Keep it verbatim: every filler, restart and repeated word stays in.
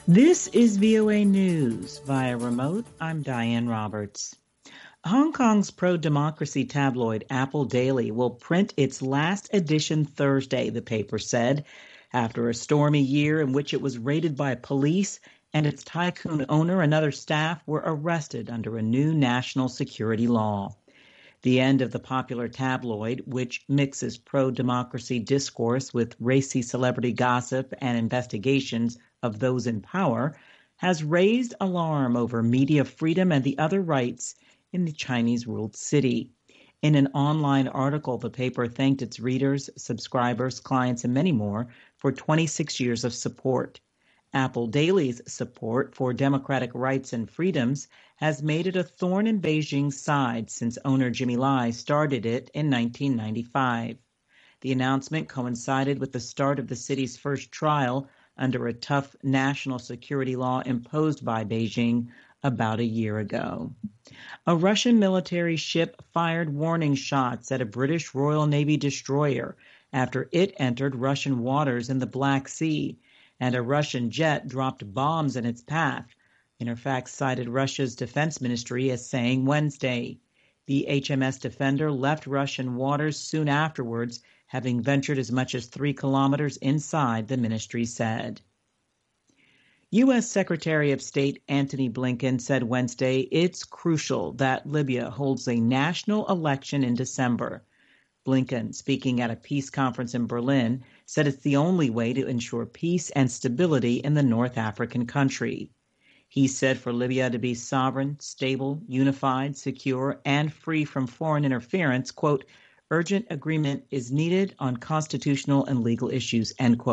This is V O A News. Via remote, I'm Diane Roberts. Hong Kong's pro-democracy tabloid Apple Daily will print its last edition Thursday, the paper said, after a stormy year in which it was raided by police and its tycoon owner and other staff were arrested under a new national security law. The end of the popular tabloid, which mixes pro-democracy discourse with racy celebrity gossip and investigations of those in power, has raised alarm over media freedom and the other rights in the Chinese-ruled city. In an online article, the paper thanked its readers, subscribers, clients, and many more for twenty-six years of support. Apple Daily's support for democratic rights and freedoms has made it a thorn in Beijing's side since owner Jimmy Lai started it in nineteen ninety-five. The announcement coincided with the start of the city's first trial under a tough national security law imposed by Beijing about a year ago. A Russian military ship fired warning shots at a British Royal Navy destroyer after it entered Russian waters in the Black Sea, and a Russian jet dropped bombs in its path, Interfax cited Russia's defense ministry as saying Wednesday. The H M S Defender left Russian waters soon afterwards, having ventured as much as three kilometers inside, the ministry said. U S. Secretary of State Antony Blinken said Wednesday it's crucial that Libya holds a national election in December. Blinken, speaking at a peace conference in Berlin, said it's the only way to ensure peace and stability in the North African country. He said for Libya to be sovereign, stable, unified, secure, and free from foreign interference, quote, urgent agreement is needed on constitutional and legal issues, end quote.